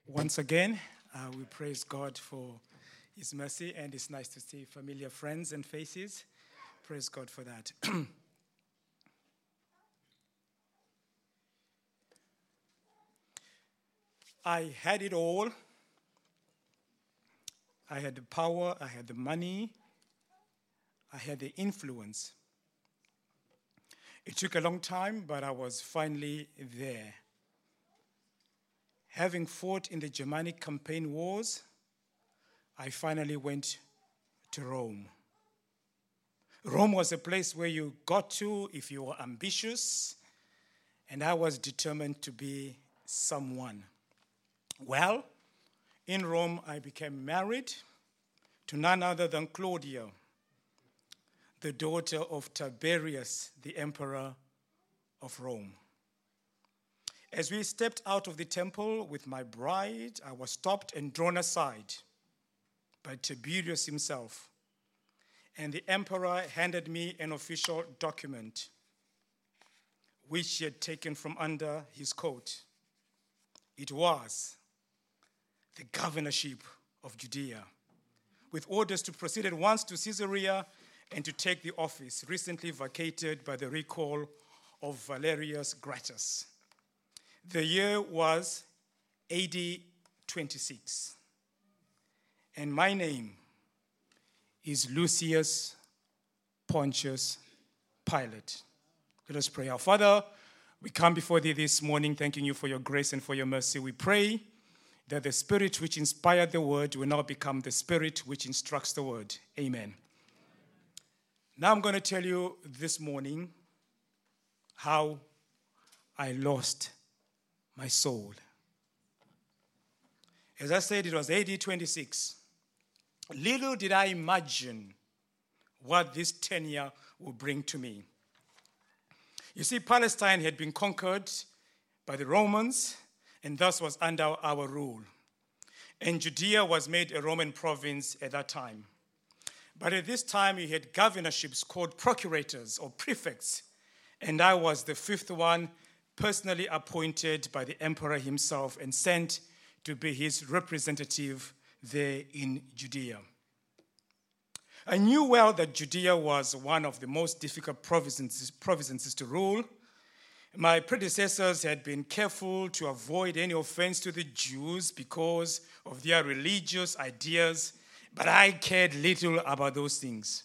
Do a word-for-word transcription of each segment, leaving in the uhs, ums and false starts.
Once again, uh, we praise God for His mercy, and it's nice to see familiar friends and faces. Praise God for that. I had it all. I had the power, I had the money, I had the influence. It took a long time, but I was finally there. Having fought in the Germanic campaign wars, I finally went to Rome. Rome was a place where you got to if you were ambitious, and I was determined to be someone. Well, in Rome, I became married to none other than Claudia, the daughter of Tiberius, the emperor of Rome. As we stepped out of the temple with my bride, I was stopped and drawn aside by Tiberius himself. And the emperor handed me an official document, which he had taken from under his coat. It was the governorship of Judea, with orders to proceed at once to Caesarea and to take the office recently vacated by the recall of Valerius Gratus. The year was A D twenty-six, and my name is Lucius Pontius Pilate. Let us pray. Our Father, we come before Thee this morning, thanking You for Your grace and for Your mercy. We pray that the Spirit which inspired the Word will now become the Spirit which instructs the Word. Amen. Now I'm going to tell you this morning how I lost my soul. As I said, it was A D twenty-six. Little did I imagine what this tenure would bring to me. You see, Palestine had been conquered by the Romans and thus was under our rule. And Judea was made a Roman province at that time. But at this time, you had governorships called procurators or prefects, and I was the fifth one, personally appointed by the emperor himself and sent to be his representative there in Judea. I knew well that Judea was one of the most difficult provinces, provinces to rule. My predecessors had been careful to avoid any offense to the Jews because of their religious ideas, but I cared little about those things.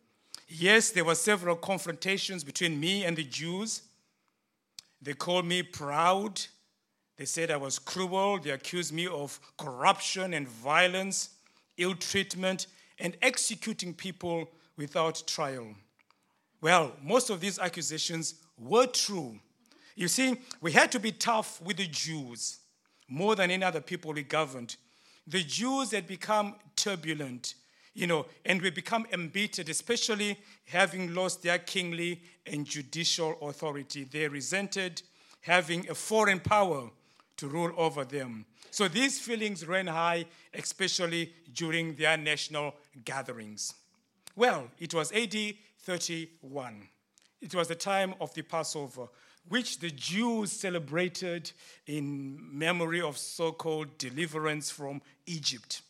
Yes, there were several confrontations between me and the Jews. They called me proud. They said I was cruel. They accused me of corruption and violence, ill treatment, and executing people without trial. Well, most of these accusations were true. You see, we had to be tough with the Jews more than any other people we governed. The Jews had become turbulent, you know, and we become embittered, especially having lost their kingly and judicial authority. They resented having a foreign power to rule over them. So these feelings ran high, especially during their national gatherings. Well, it was A D thirty-one. It was the time of the Passover, which the Jews celebrated in memory of so-called deliverance from Egypt.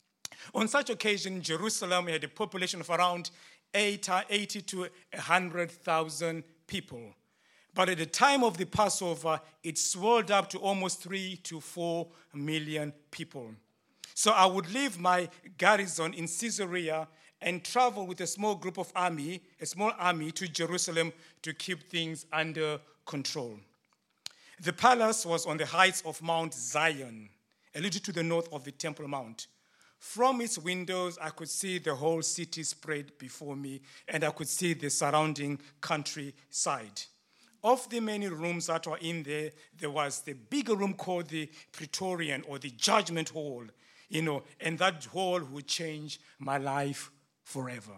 On such occasion, Jerusalem had a population of around eighty to one hundred thousand people. But at the time of the Passover, it swelled up to almost three to four million people. So I would leave my garrison in Caesarea and travel with a small group of army, a small army to Jerusalem to keep things under control. The palace was on the heights of Mount Zion, a little to the north of the Temple Mount. From its windows, I could see the whole city spread before me, and I could see the surrounding countryside. Of the many rooms that were in there, there was the bigger room called the Praetorian or the Judgment Hall, you know, and that hall would change my life forever.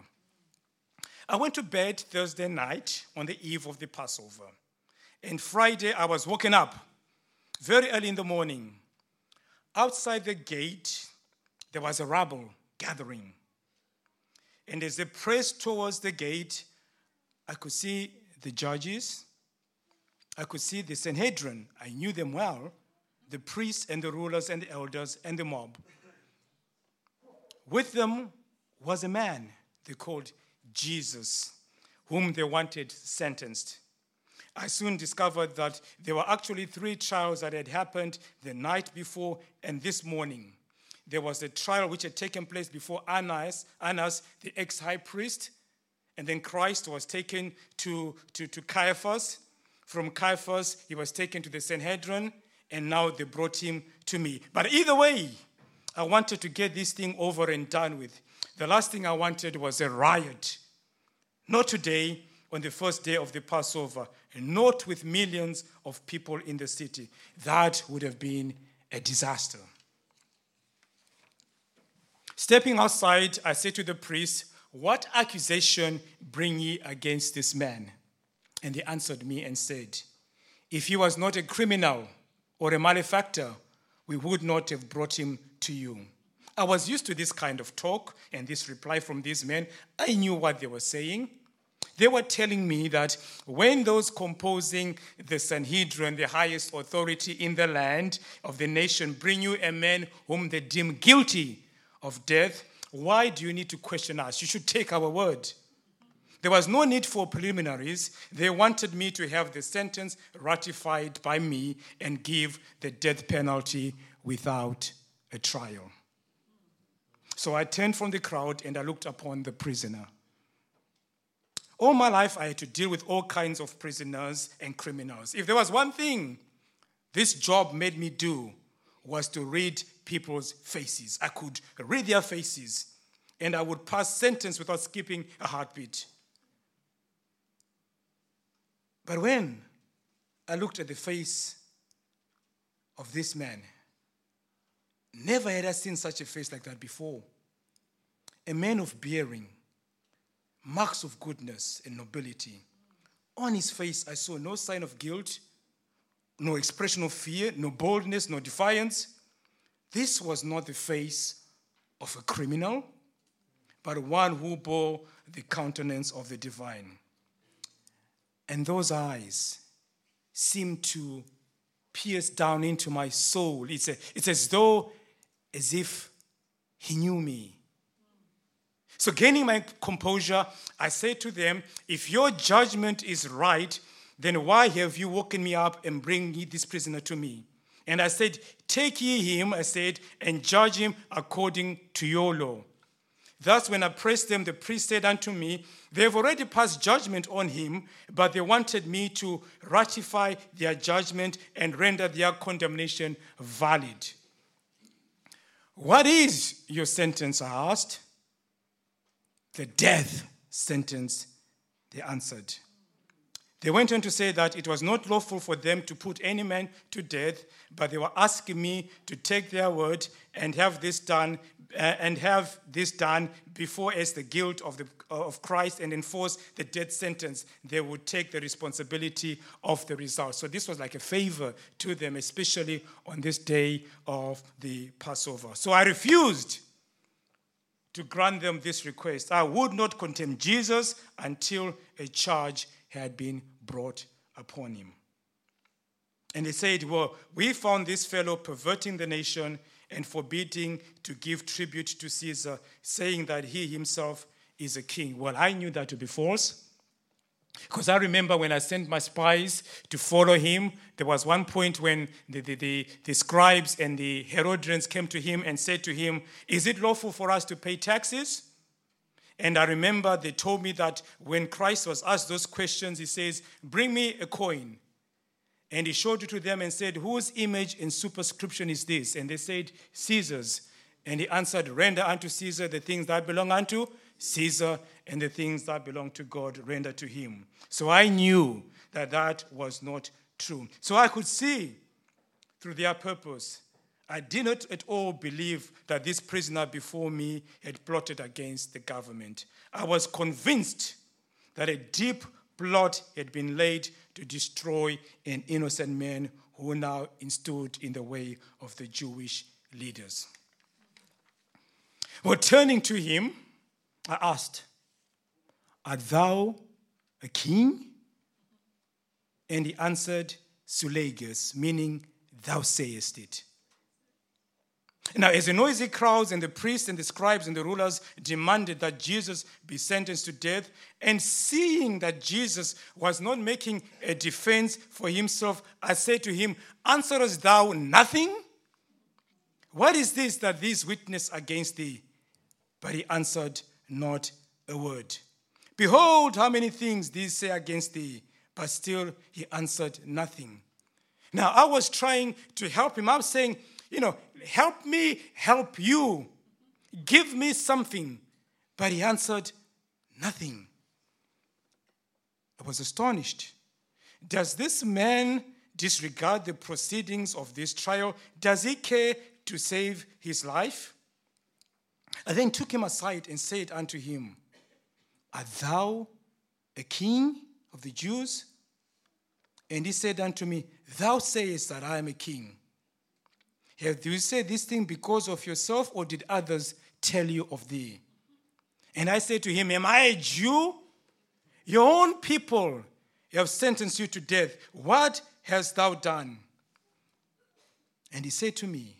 I went to bed Thursday night on the eve of the Passover. And Friday, I was woken up very early in the morning. Outside the gate, there was a rabble gathering. And as they pressed towards the gate, I could see the judges. I could see the Sanhedrin. I knew them well. the priests and the rulers and the elders and the mob. With them was a man they called Jesus, whom they wanted sentenced. I soon discovered that there were actually three trials that had happened the night before and this morning. There was a trial which had taken place before Annas, Annas the ex-high priest, and then Christ was taken to, to, to Caiaphas. From Caiaphas, he was taken to the Sanhedrin, and now they brought him to me. But either way, I wanted to get this thing over and done with. The last thing I wanted was a riot. Not today, on the first day of the Passover, and not with millions of people in the city. That would have been a disaster. Stepping outside, I said to the priest, "What accusation bring ye against this man?" And he answered me and said, "If he was not a criminal or a malefactor, we would not have brought him to you." I was used to this kind of talk and this reply from these men. I knew what they were saying. They were telling me that when those composing the Sanhedrin, the highest authority in the land of the nation, bring you a man whom they deem guilty of death, why do you need to question us? You should take our word. There was no need for preliminaries. They wanted me to have the sentence ratified by me and give the death penalty without a trial. So I turned from the crowd and I looked upon the prisoner. All my life, I had to deal with all kinds of prisoners and criminals. If there was one thing this job made me do, was to read people's faces. I could read their faces, and I would pass sentence without skipping a heartbeat. But when I looked at the face of this man, never had I seen such a face like that before. A man of bearing, marks of goodness and nobility. On his face, I saw no sign of guilt, no expression of fear, no boldness, no defiance. This was not the face of a criminal, but one who bore the countenance of the divine. And those eyes seemed to pierce down into my soul. It's, a, it's as though, as if he knew me. So gaining my composure, I said to them, "If your judgment is right, then why have you woken me up and bring ye this prisoner to me?" And I said, "Take ye him," I said, "and judge him according to your law." Thus when I pressed them, the priest said unto me, "They have already passed judgment on him, but they wanted me to ratify their judgment and render their condemnation valid." "What is your sentence?" I asked. "The death sentence," they answered. They went on to say that it was not lawful for them to put any man to death, but they were asking me to take their word and have this done, uh, and have this done before, as the guilt of the of Christ, and enforce the death sentence. They would take the responsibility of the result. So this was like a favor to them, especially on this day of the Passover. So I refused to grant them this request. I would not condemn Jesus until a charge had been brought upon him. And they said, "Well, we found this fellow perverting the nation and forbidding to give tribute to Caesar, saying that he himself is a king." Well, I knew that to be false, because I remember when I sent my spies to follow him, there was one point when the, the, the, the scribes and the Herodians came to him and said to him, "Is it lawful for us to pay taxes?" And I remember they told me that when Christ was asked those questions, he says, "Bring me a coin." And he showed it to them and said, "Whose image and superscription is this?" And they said, "Caesar's." And he answered, "Render unto Caesar the things that belong unto Caesar, and the things that belong to God render to him." So I knew that that was not true. So I could see through their purpose. I did not at all believe that this prisoner before me had plotted against the government. I was convinced that a deep plot had been laid to destroy an innocent man who now stood in the way of the Jewish leaders. Well, turning to him, I asked, "Art thou a king?" And he answered, "Sulagus," meaning thou sayest it. Now, as the noisy crowds and the priests and the scribes and the rulers demanded that Jesus be sentenced to death, and seeing that Jesus was not making a defense for himself, I said to him, answerest thou nothing? What is this that these witness against thee? But he answered not a word. Behold, how many things these say against thee, but still he answered nothing. Now, I was trying to help him. I was saying, you know, help me help you. Give me something. But he answered nothing. I was astonished. Does this man disregard the proceedings of this trial? Does he care to save his life? I then took him aside and said unto him, art thou a king of the Jews? And he said unto me, thou sayest that I am a king. Have you said this thing because of yourself, or did others tell you of thee? And I said to him, am I a Jew? Your own people have sentenced you to death. What hast thou done? And he said to me,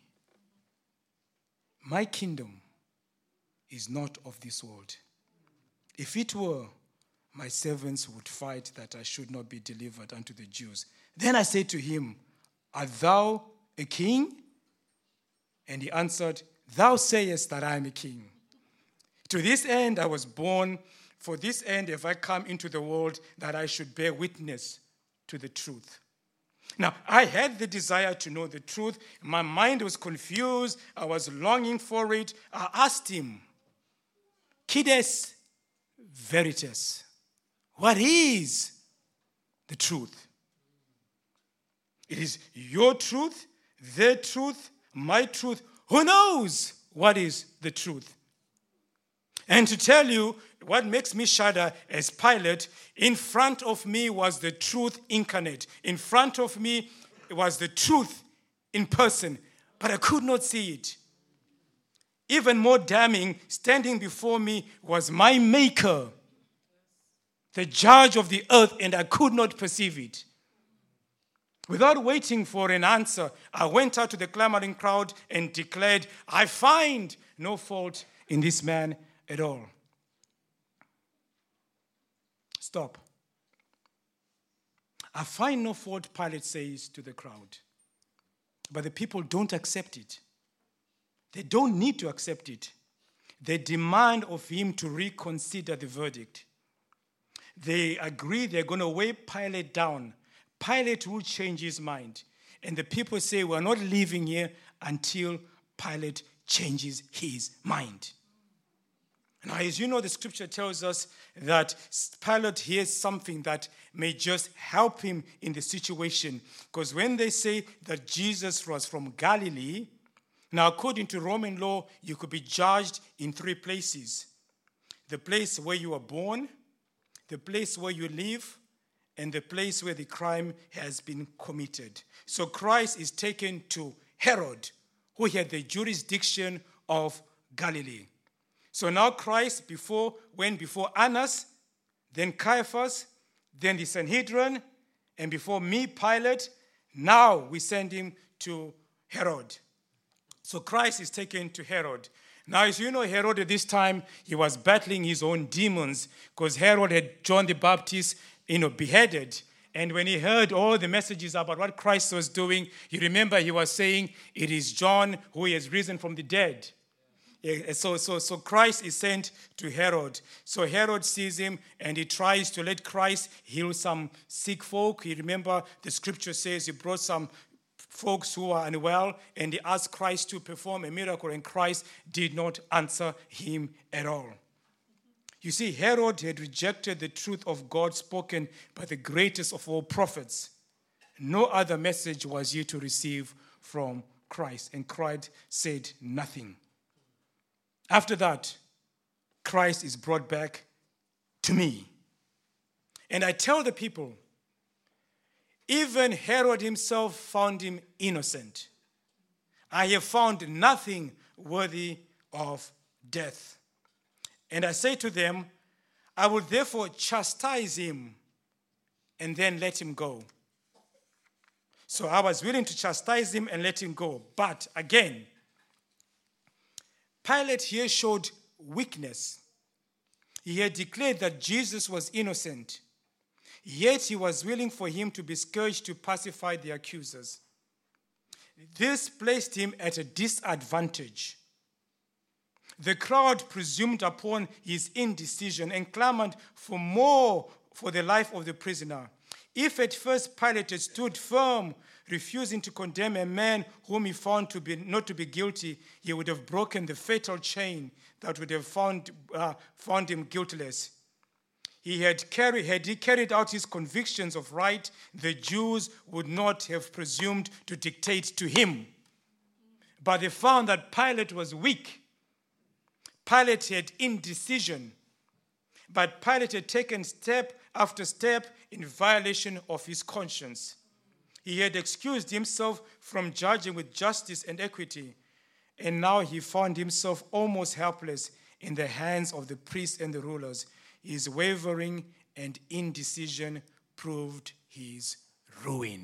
my kingdom is not of this world. If it were, my servants would fight that I should not be delivered unto the Jews. Then I said to him, art thou a king? And he answered, thou sayest that I am a king. To this end I was born, for this end have I come into the world, that I should bear witness to the truth. Now, I had the desire to know the truth. My mind was confused. I was longing for it. I asked him, Quides veritas? What is the truth? It is your truth, their truth, my truth. Who knows what is the truth? And to tell you what makes me shudder as Pilate, in front of me was the truth incarnate. In front of me was the truth in person, but I could not see it. Even more damning, standing before me was my maker, the judge of the earth, and I could not perceive it. Without waiting for an answer, I went out to the clamoring crowd and declared, I find no fault in this man at all. Stop. I find no fault, Pilate says to the crowd. But the people don't accept it. They don't need to accept it. They demand of him to reconsider the verdict. They agree they're going to weigh Pilate down. Pilate will change his mind. And the people say, we're not leaving here until Pilate changes his mind. Now, as you know, the scripture tells us that Pilate hears something that may just help him in the situation. Because when they say that Jesus was from Galilee, now according to Roman law, you could be judged in three places. The place where you were born, the place where you live, and the place where the crime has been committed. So Christ is taken to Herod, who had the jurisdiction of Galilee. So now Christ before went before Annas, then Caiaphas, then the Sanhedrin, and before me, Pilate. Now we send him to Herod. So Christ is taken to Herod. Now, as you know, Herod at this time, he was battling his own demons because Herod had John the Baptist, you know, beheaded. And when he heard all the messages about what Christ was doing, you remember he was saying, it is John who has risen from the dead. So, so, so Christ is sent to Herod. So Herod sees him and he tries to let Christ heal some sick folk. You remember the scripture says he brought some folks who are unwell and he asked Christ to perform a miracle, and Christ did not answer him at all. You see, Herod had rejected the truth of God spoken by the greatest of all prophets. No other message was he to receive from Christ, and Christ said nothing. After that, Christ is brought back to me. And I tell the people, even Herod himself found him innocent. I have found nothing worthy of death. And I say to them, I will therefore chastise him and then let him go. So I was willing to chastise him and let him go. But again, Pilate here showed weakness. He had declared that Jesus was innocent, yet he was willing for him to be scourged to pacify the accusers. This placed him at a disadvantage. The crowd presumed upon his indecision and clamored for more for the life of the prisoner. If at first Pilate had stood firm, refusing to condemn a man whom he found to be not to be guilty, he would have broken the fatal chain that would have found, uh, found him guiltless. He had carried, had he carried out his convictions of right, the Jews would not have presumed to dictate to him. But they found that Pilate was weak. Pilate had indecision. But Pilate had taken step after step in violation of his conscience. He had excused himself from judging with justice and equity, and now he found himself almost helpless in the hands of the priests and the rulers. His wavering and indecision proved his ruin.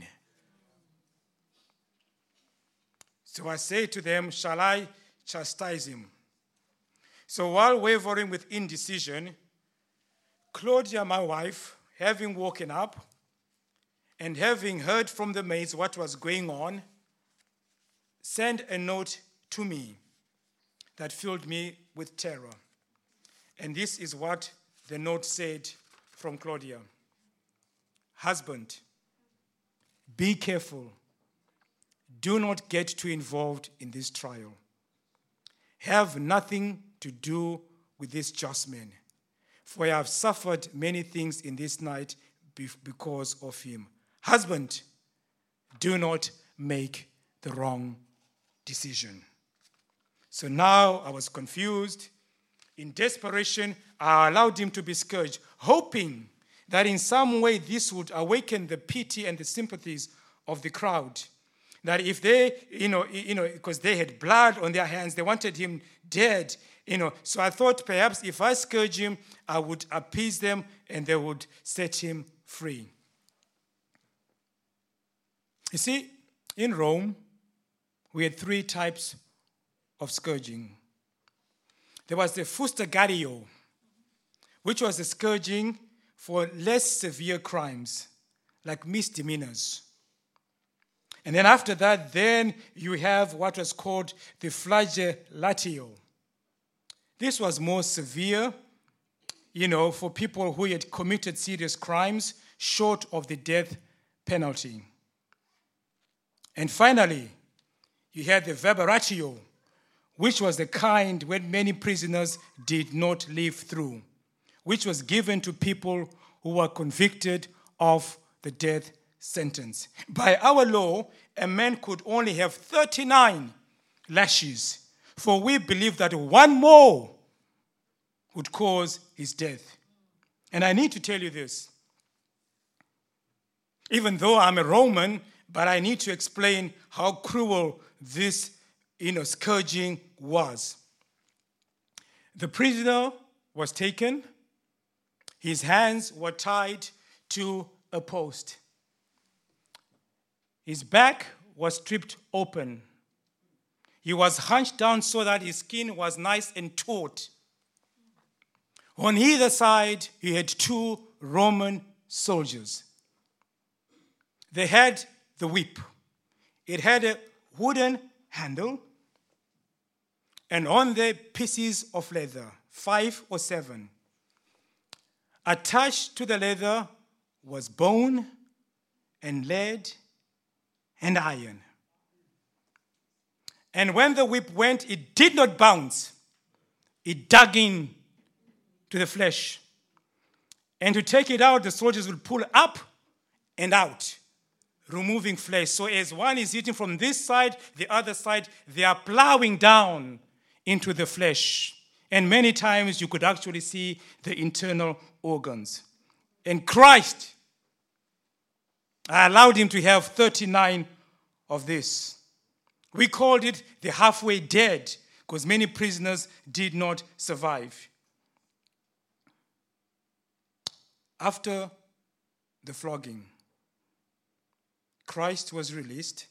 So I say to them, shall I chastise him? So while wavering with indecision, Claudia, my wife, having woken up and having heard from the maids what was going on, sent a note to me that filled me with terror. And this is what the note said from Claudia. Husband, be careful. Do not get too involved in this trial. Have nothing to do with this just man, for I have suffered many things in this night because of him. Husband, do not make the wrong decision. So now I was confused. In desperation, I allowed him to be scourged, hoping that in some way this would awaken the pity and the sympathies of the crowd. That if they, you know, you know, because they had blood on their hands, they wanted him dead, you know. So I thought perhaps if I scourge him, I would appease them and they would set him free. You see, in Rome, we had three types of scourging. There was the fustigatio, which was the scourging for less severe crimes, like misdemeanors. And then after that, then you have what was called the flagellatio. This was more severe, you know, for people who had committed serious crimes short of the death penalty. And finally, you had the verberatio, which was the kind when many prisoners did not live through, which was given to people who were convicted of the death sentence. By our law, a man could only have thirty-nine lashes, for we believe that one more would cause his death. And I need to tell you this. Even though I'm a Roman, but I need to explain how cruel this, you know, scourging was. The prisoner was taken. His hands were tied to a post. His back was stripped open. He was hunched down so that his skin was nice and taut. On either side, he had two Roman soldiers. They had the whip. It had a wooden handle, and on the pieces of leather, five or seven. Attached to the leather was bone and lead and iron. And when the whip went, it did not bounce. It dug in to the flesh. And to take it out, the soldiers would pull up and out, removing flesh. So as one is eating from this side, the other side, they are plowing down into the flesh. And many times you could actually see the internal organs. And Christ, I allowed him to have thirty-nine of this. We called it the halfway dead because many prisoners did not survive. After the flogging, Christ was released,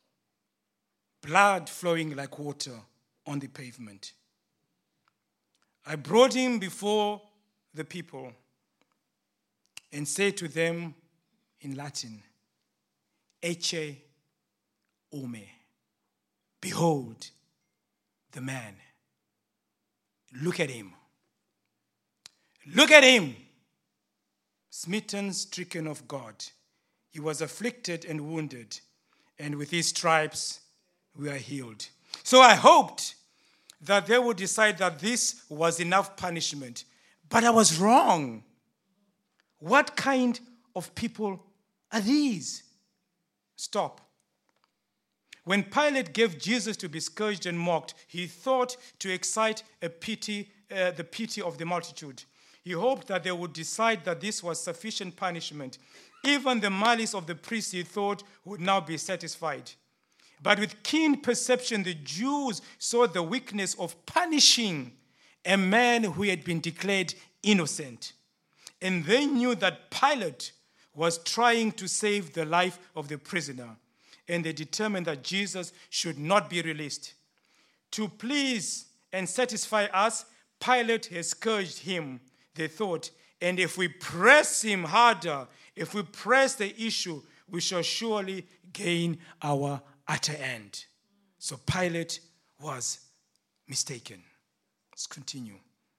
blood flowing like water on the pavement. I brought him before the people and said to them in Latin, Ecce homo, behold the man. Look at him. Look at him. Smitten, stricken of God. He was afflicted and wounded, and with his stripes we are healed. So I hoped that they would decide that this was enough punishment. But I was wrong. What kind of people are these? Stop. When Pilate gave Jesus to be scourged and mocked, he thought to excite a pity, uh, the pity of the multitude. He hoped that they would decide that this was sufficient punishment. Even the malice of the priests, he thought, would now be satisfied. But with keen perception, the Jews saw the weakness of punishing a man who had been declared innocent. And they knew that Pilate was trying to save the life of the prisoner. And they determined that Jesus should not be released. To please and satisfy us, Pilate has scourged him, they thought. And if we press him harder, if we press the issue, we shall surely gain our utter end. So Pilate was mistaken. Let's continue.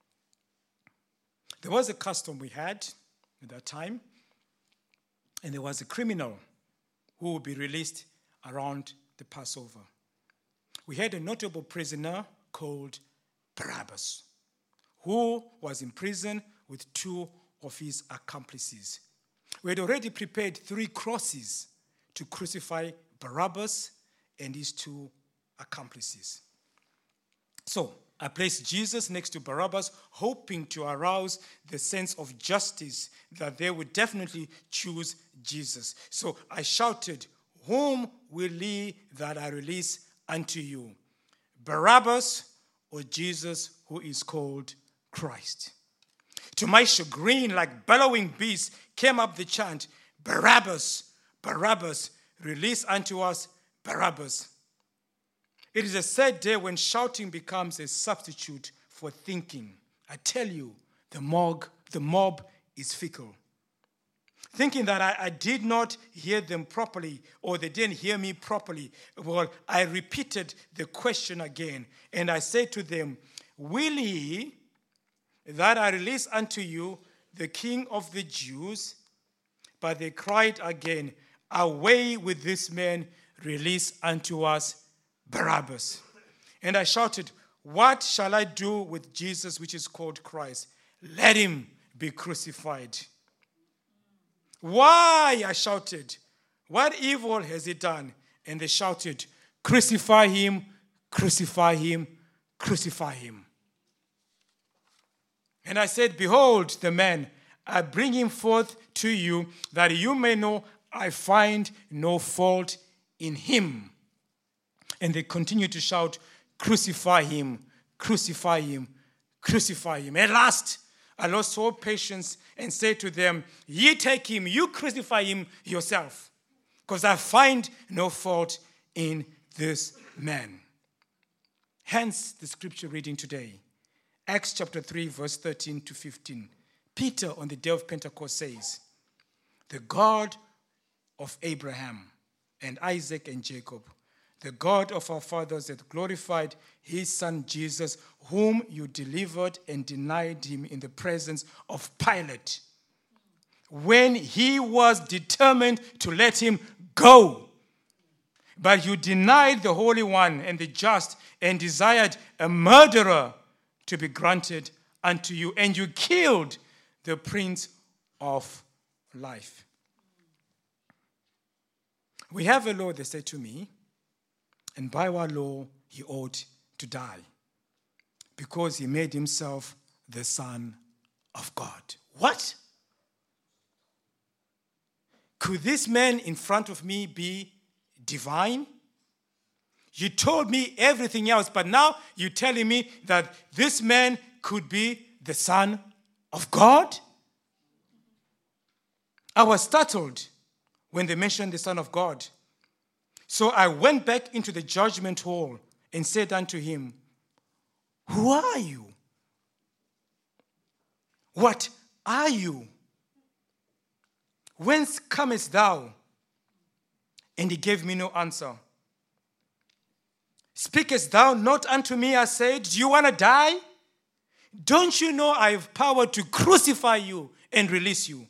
There was a custom we had at that time, and there was a criminal who would be released around the Passover. We had a notable prisoner called Barabbas, who was in prison with two of his accomplices. We had already prepared three crosses to crucify Barabbas and his two accomplices. So I placed Jesus next to Barabbas, hoping to arouse the sense of justice that they would definitely choose Jesus. So I shouted, "Whom will ye that I release unto you, Barabbas or Jesus, who is called Christ?" To my chagrin, like bellowing beasts, came up the chant, "Barabbas, Barabbas, release unto us Barabbas." It is a sad day when shouting becomes a substitute for thinking. I tell you, the mob, the mob is fickle. Thinking that I, I did not hear them properly or they didn't hear me properly, well, I repeated the question again. And I said to them, "Will ye that I release unto you the King of the Jews?" But they cried again, "Away with this man, release unto us Barabbas." And I shouted, "What shall I do with Jesus, which is called Christ? Let him be crucified." "Why?" I shouted. "What evil has he done?" And they shouted, "Crucify him, crucify him, crucify him." And I said, "Behold the man, I bring him forth to you, that you may know I find no fault in him." And they continued to shout, "Crucify him, crucify him, crucify him." At last, I lost all patience and said to them, "Ye take him, you crucify him yourself, because I find no fault in this man." Hence the scripture reading today, Acts chapter three, verse thirteen to fifteen. Peter on the day of Pentecost says, "The God of Abraham and Isaac and Jacob, the God of our fathers, hath glorified his son Jesus, whom you delivered and denied him in the presence of Pilate, when he was determined to let him go. But you denied the Holy One and the just, and desired a murderer to be granted unto you, and you killed the Prince of Life." We have a law, they said to me, and by our law, he ought to die because he made himself the Son of God. What? Could this man in front of me be divine? You told me everything else, but now you're telling me that this man could be the Son of God? I was startled when they mentioned the Son of God. So I went back into the judgment hall and said unto him, who are you? What are you? Whence comest thou? And he gave me no answer. Speakest thou not unto me? I said, do you want to die? Don't you know I have power to crucify you and release you?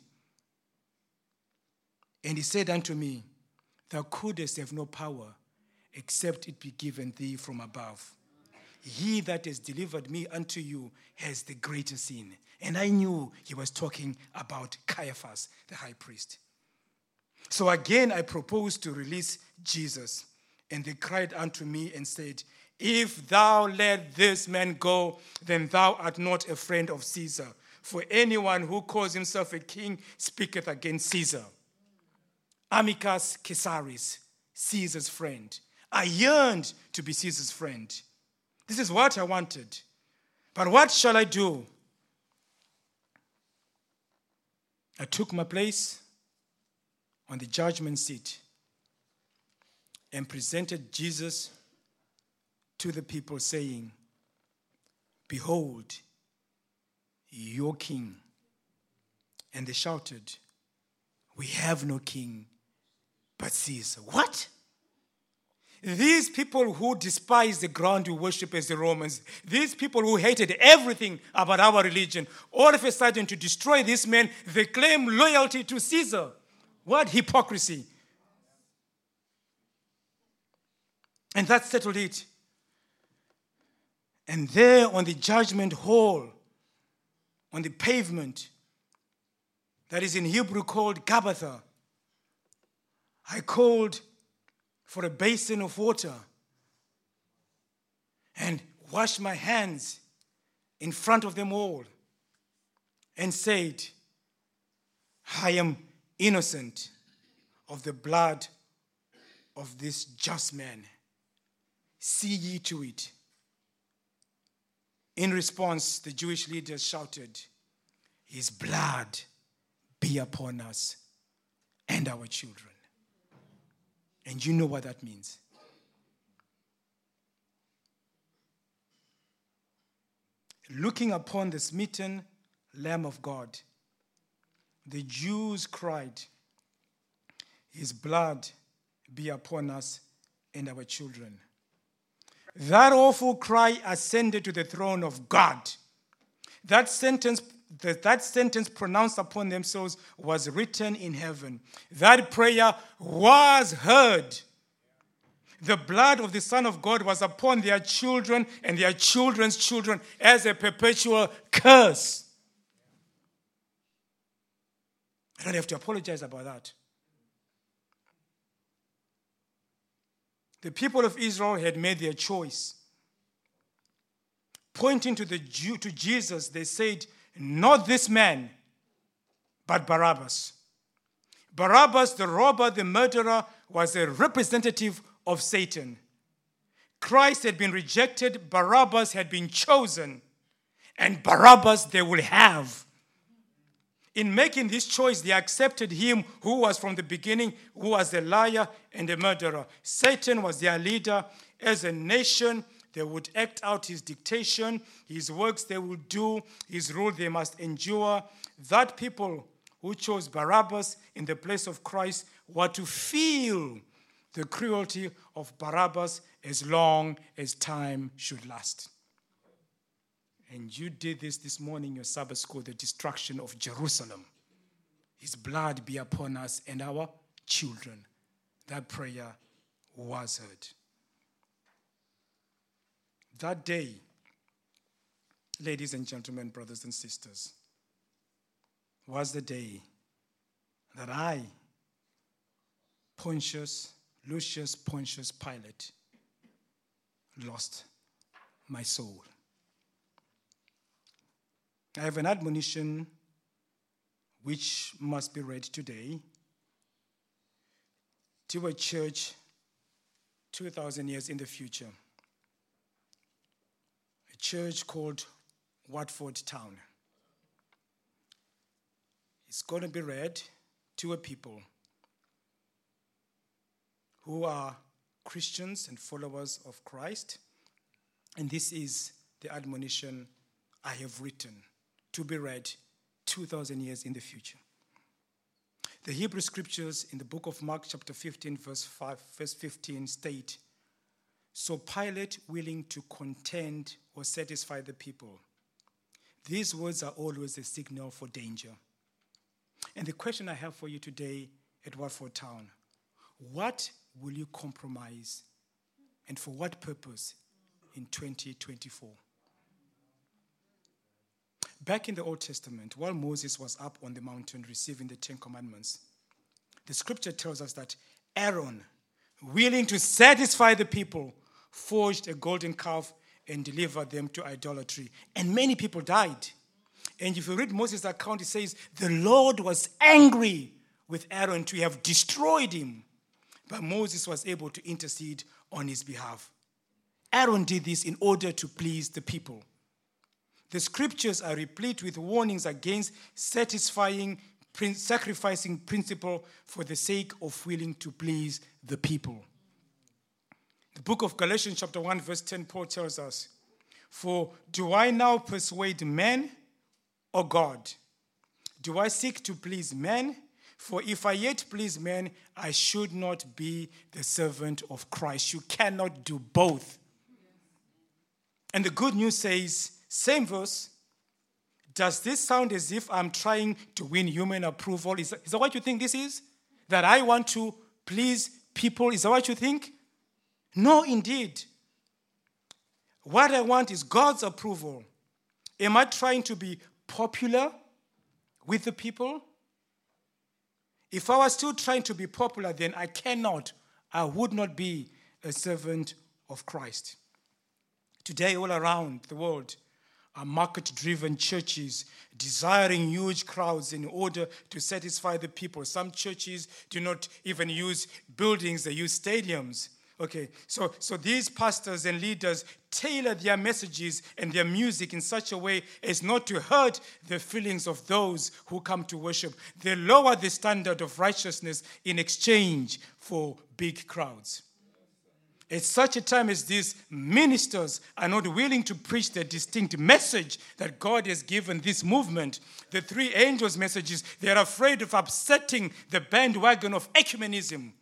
And he said unto me, thou couldest have no power except it be given thee from above. He that has delivered me unto you has the greater sin. And I knew he was talking about Caiaphas, the high priest. So again I proposed to release Jesus. And they cried unto me and said, if thou let this man go, then thou art not a friend of Caesar. For anyone who calls himself a king speaketh against Caesar. Amicus Caesaris, Caesar's friend. I yearned to be Caesar's friend. This is what I wanted. But what shall I do? I took my place on the judgment seat and presented Jesus to the people, saying, behold, your king. And they shouted, we have no king but Caesar. What? These people who despise the ground we worship as the Romans, these people who hated everything about our religion, all of a sudden to destroy this man, they claim loyalty to Caesar. What hypocrisy. And that settled it. And there on the judgment hall, on the pavement, that is in Hebrew called Gabbatha, I called for a basin of water and washed my hands in front of them all and said, I am innocent of the blood of this just man. See ye to it. In response, the Jewish leaders shouted, his blood be upon us and our children. And you know what that means. Looking upon the smitten Lamb of God, the Jews cried, his blood be upon us and our children. That awful cry ascended to the throne of God. That sentence, that, that sentence pronounced upon themselves was written in heaven. That prayer was heard. The blood of the Son of God was upon their children and their children's children as a perpetual curse. I don't have to apologize about that. The people of Israel had made their choice. Pointing to the Jew, to Jesus, they said, not this man, but Barabbas. Barabbas, the robber, the murderer, was a representative of Satan. Christ had been rejected, Barabbas had been chosen, and Barabbas they will have. In making this choice, they accepted him who was from the beginning, who was a liar and a murderer. Satan was their leader. As a nation, they would act out his dictation, his works they would do, his rule they must endure. That people who chose Barabbas in the place of Christ were to feel the cruelty of Barabbas as long as time should last. And you did this this morning in your Sabbath school, the destruction of Jerusalem. His blood be upon us and our children. That prayer was heard. That day, ladies and gentlemen, brothers and sisters, was the day that I, Pontius, Lucius Pontius Pilate, lost my soul. I have an admonition which must be read today to a church two thousand years in the future. A church called Watford Town. It's going to be read to a people who are Christians and followers of Christ. And this is the admonition I have written to be read two thousand years in the future. The Hebrew scriptures in the book of Mark chapter fifteen, verse five, verse fifteen state, "So Pilate, willing to contend or satisfy the people." These words are always a signal for danger. And the question I have for you today at Watford Town, what will you compromise and for what purpose in twenty twenty-four? Back in the Old Testament, while Moses was up on the mountain receiving the Ten Commandments, the scripture tells us that Aaron, willing to satisfy the people, forged a golden calf and delivered them to idolatry. And many people died. And if you read Moses' account, it says, the Lord was angry with Aaron to have destroyed him. But Moses was able to intercede on his behalf. Aaron did this in order to please the people. The scriptures are replete with warnings against satisfying, sacrificing principle for the sake of willing to please the people. The book of Galatians chapter one verse ten, Paul tells us, "For do I now persuade men or God? Do I seek to please men? For if I yet please men, I should not be the servant of Christ." You cannot do both. And the good news says, same verse, does this sound as if I'm trying to win human approval? Is, is that what you think this is? That I want to please people? Is that what you think? No, indeed. What I want is God's approval. Am I trying to be popular with the people? If I was still trying to be popular, then I cannot, I would not be a servant of Christ. Today, all around the world, are market-driven churches desiring huge crowds in order to satisfy the people. Some churches do not even use buildings, they use stadiums. Okay, so, so these pastors and leaders tailor their messages and their music in such a way as not to hurt the feelings of those who come to worship. They lower the standard of righteousness in exchange for big crowds. At such a time as this, ministers are not willing to preach the distinct message that God has given this movement. The three angels' messages, they are afraid of upsetting the bandwagon of ecumenism.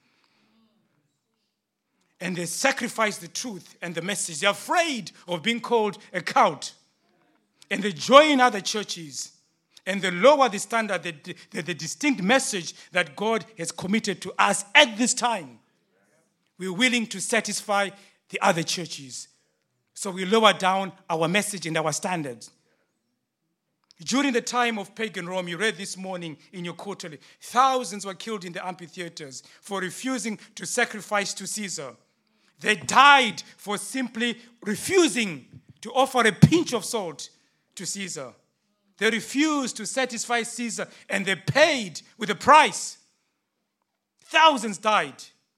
And they sacrifice the truth and the message. They're afraid of being called a cult. And they join other churches. And they lower the standard, the, the, the distinct message that God has committed to us at this time. We're willing to satisfy the other churches. So we lower down our message and our standards. During the time of pagan Rome, you read this morning in your quarterly, thousands were killed in the amphitheaters for refusing to sacrifice to Caesar. They died for simply refusing to offer a pinch of salt to Caesar. They refused to satisfy Caesar, and they paid with a price. Thousands died.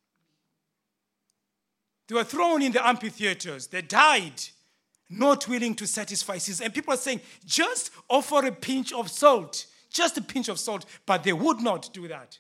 They were thrown in the amphitheaters. They died, not willing to satisfy Caesar. And people are saying, just offer a pinch of salt. Just a pinch of salt. But they would not do that.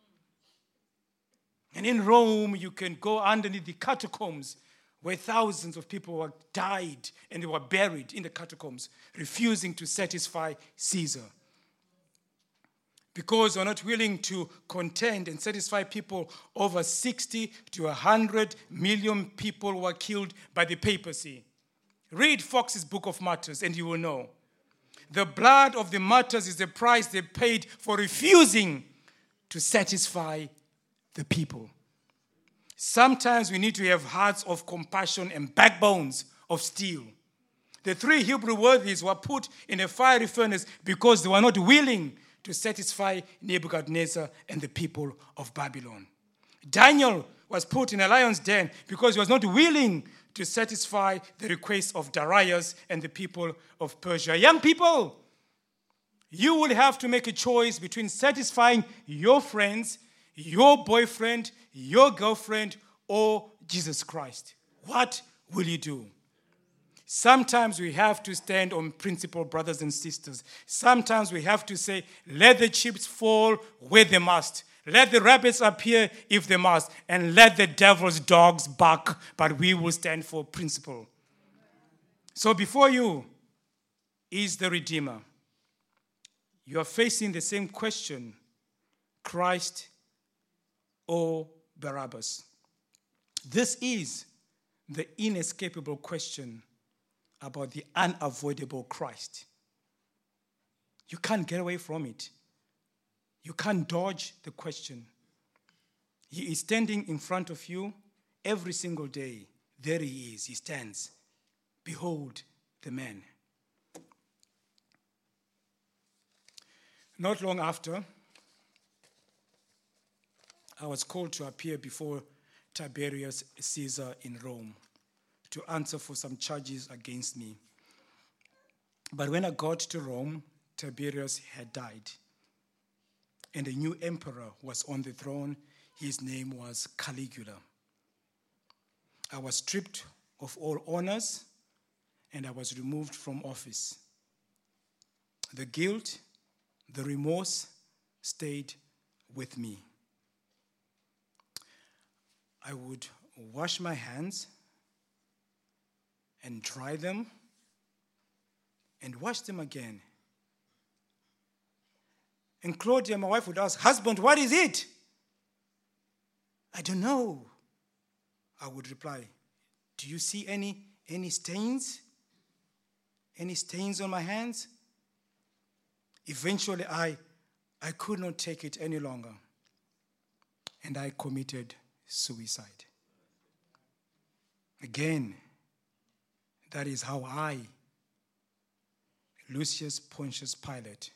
And in Rome, you can go underneath the catacombs where thousands of people were died and they were buried in the catacombs, refusing to satisfy Caesar. Because we're not willing to contend and satisfy people, over sixty to one hundred million people were killed by the papacy. Read Fox's Book of Martyrs and you will know. The blood of the martyrs is the price they paid for refusing to satisfy the people. Sometimes we need to have hearts of compassion and backbones of steel. The three Hebrew worthies were put in a fiery furnace because they were not willing to satisfy Nebuchadnezzar and the people of Babylon. Daniel was put in a lion's den because he was not willing to satisfy the requests of Darius and the people of Persia. Young people, you will have to make a choice between satisfying your friends, your boyfriend, your girlfriend, or Jesus Christ. What will you do? Sometimes we have to stand on principle, brothers and sisters. Sometimes we have to say, let the chips fall where they must. Let the rabbits appear if they must, and let the devil's dogs bark, but we will stand for principle. So before you is the Redeemer. You are facing the same question, Christ or Barabbas? This is the inescapable question about the unavoidable Christ. You can't get away from it. You can't dodge the question. He is standing in front of you every single day. There he is. He stands. Behold the man. Not long after, I was called to appear before Tiberius Caesar in Rome to answer for some charges against me. But when I got to Rome, Tiberius had died, and a new emperor was on the throne. His name was Caligula. I was stripped of all honors, and I was removed from office. The guilt, the remorse stayed with me. I would wash my hands and dry them and wash them again. And Claudia, my wife, would ask, "Husband, what is it?" "I don't know." I would reply, "Do you see any, any stains? Any stains on my hands?" Eventually, I, I could not take it any longer, and I committed suicide. Again, that is how I, Lucius Pontius Pilate,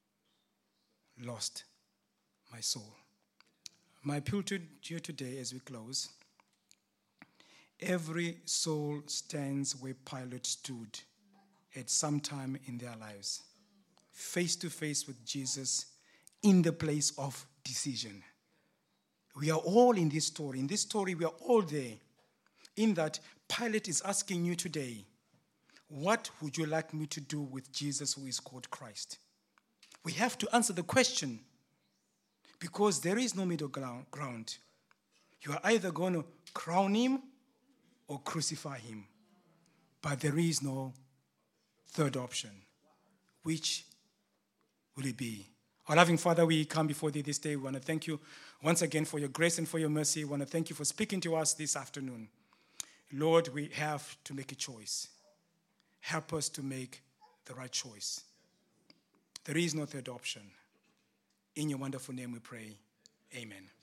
lost my soul. My appeal to you today as we close, every soul stands where Pilate stood at some time in their lives, face to face with Jesus in the place of decision. We are all in this story. In this story, we are all there. In that, Pilate is asking you today, what would you like me to do with Jesus who is called Christ? We have to answer the question, because there is no middle ground. You are either going to crown him or crucify him. But there is no third option. Which will it be? Our loving Father, we come before thee this day. We want to thank you once again for your grace and for your mercy. We want to thank you for speaking to us this afternoon. Lord, we have to make a choice. Help us to make the right choice. There is no third option. In your wonderful name we pray. Amen.